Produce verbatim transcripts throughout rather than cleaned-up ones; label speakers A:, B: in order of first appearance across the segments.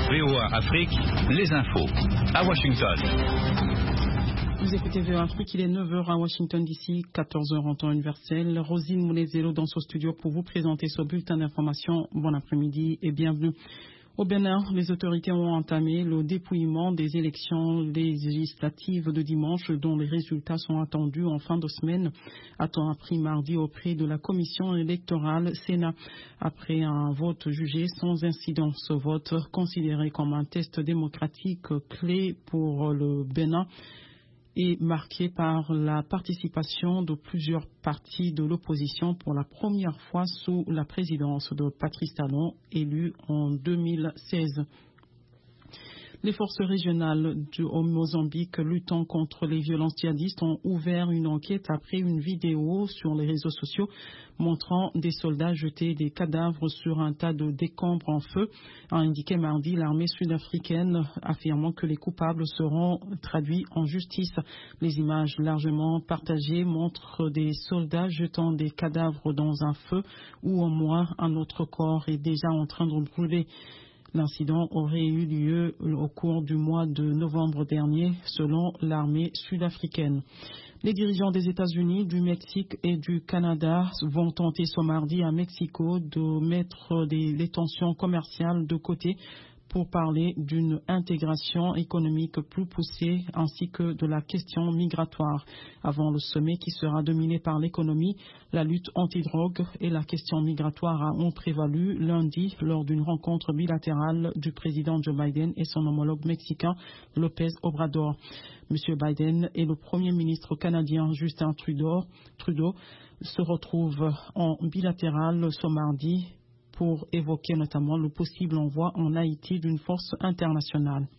A: V O A Afrique, les infos. À Washington.
B: Vous écoutez V O A Afrique, il est neuf heures à Washington D C, quatorze heures en temps universel. Rosine Moulezelo dans ce studio pour vous présenter ce bulletin d'information. Bon après-midi et bienvenue. Au Bénin, les autorités ont entamé le dépouillement des élections législatives de dimanche dont les résultats sont attendus en fin de semaine, a-t-on appris mardi auprès de la commission électorale Sénat. Après un vote jugé sans incident, ce vote, considéré comme un test démocratique clé pour le Bénin, est marqué par la participation de plusieurs partis de l'opposition pour la première fois sous la présidence de Patrice Talon, élu en deux mille seize. Les forces régionales du Mozambique luttant contre les violences djihadistes ont ouvert une enquête après une vidéo sur les réseaux sociaux montrant des soldats jeter des cadavres sur un tas de décombres en feu, a indiqué mardi l'armée sud-africaine, affirmant que les coupables seront traduits en justice. Les images largement partagées montrent des soldats jetant des cadavres dans un feu où au moins un autre corps est déjà en train de brûler. L'incident aurait eu lieu au cours du mois de novembre dernier, selon l'armée sud-africaine. Les dirigeants des États-Unis, du Mexique et du Canada vont tenter ce mardi à Mexico de mettre des, les tensions commerciales de côté pour parler d'une intégration économique plus poussée ainsi que de la question migratoire. Avant le sommet qui sera dominé par l'économie, la lutte anti-drogue et la question migratoire ont prévalu lundi lors d'une rencontre bilatérale du président Joe Biden et son homologue mexicain López Obrador. Monsieur Biden et le Premier ministre canadien Justin Trudeau, Trudeau se retrouvent en bilatéral ce mardi pour évoquer notamment le possible envoi en Haïti d'une force internationale.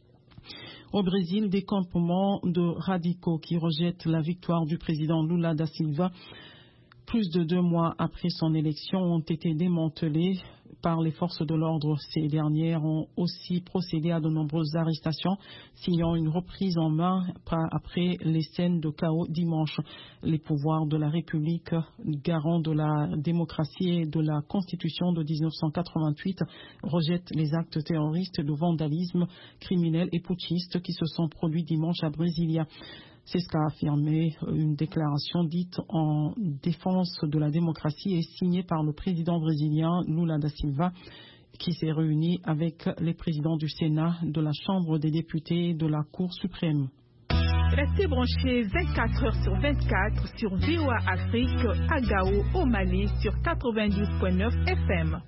B: Au Brésil, des campements de radicaux qui rejettent la victoire du président Lula da Silva plus de deux mois après son élection ont été démantelés par les forces de l'ordre. Ces dernières ont aussi procédé à de nombreuses arrestations, signant une reprise en main après les scènes de chaos dimanche. Les pouvoirs de la République, garant de la démocratie et de la Constitution de mille neuf cent quatre-vingt-huit, rejettent les actes terroristes de vandalisme criminel et putschiste qui se sont produits dimanche à Brasilia. C'est ce qu'a affirmé une déclaration dite en défense de la démocratie et signée par le président brésilien Lula da Silva, qui s'est réuni avec les présidents du Sénat, de la Chambre des députés et de la Cour suprême.
C: Restez branchés vingt-quatre heures sur vingt-quatre sur V O A Afrique à Gao, au Mali, sur quatre-vingt-douze virgule neuf F M.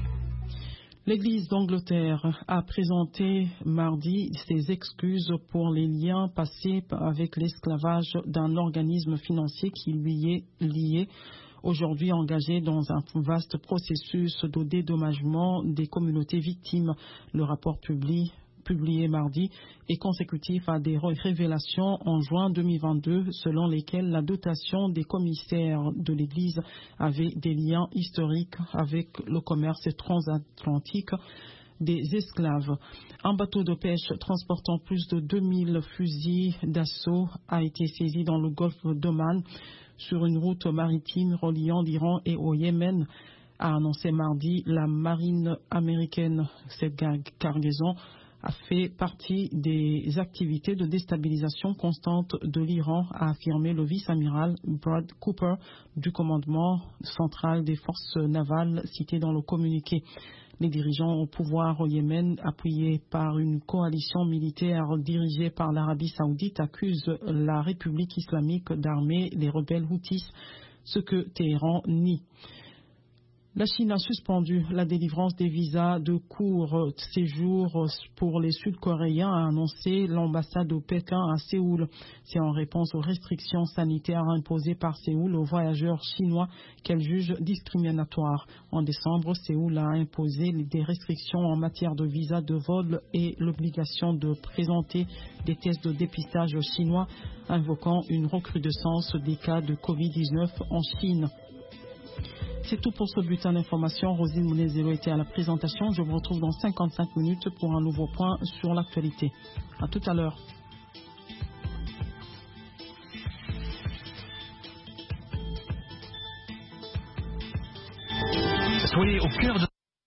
B: L'Église d'Angleterre a présenté mardi ses excuses pour les liens passés avec l'esclavage d'un organisme financier qui lui est lié, aujourd'hui engagé dans un vaste processus de dédommagement des communautés victimes. Le rapport publié publié mardi est consécutif à des révélations en juin deux mille vingt-deux selon lesquelles la dotation des commissaires de l'Église avait des liens historiques avec le commerce transatlantique des esclaves. Un bateau de pêche transportant plus de deux mille fusils d'assaut a été saisi dans le golfe d'Oman sur une route maritime reliant l'Iran et au Yémen, a annoncé mardi la marine américaine. Cette cargaison a fait partie des activités de déstabilisation constante de l'Iran, a affirmé le vice-amiral Brad Cooper du commandement central des forces navales cité dans le communiqué. Les dirigeants au pouvoir au Yémen, appuyés par une coalition militaire dirigée par l'Arabie saoudite, accusent la République islamique d'armer les rebelles houthis, ce que Téhéran nie. La Chine a suspendu la délivrance des visas de court séjour pour les Sud-Coréens, a annoncé l'ambassade de Pékin à Séoul. C'est en réponse aux restrictions sanitaires imposées par Séoul aux voyageurs chinois qu'elle juge discriminatoires. En décembre, Séoul a imposé des restrictions en matière de visa de vol et l'obligation de présenter des tests de dépistage chinois, invoquant une recrudescence des cas de covid dix-neuf en Chine. C'est tout pour ce bulletin d'information. Rosine Moulezelo était à la présentation. Je vous retrouve dans cinquante-cinq minutes pour un nouveau point sur l'actualité. À tout à l'heure.
A: Soyez au cœur de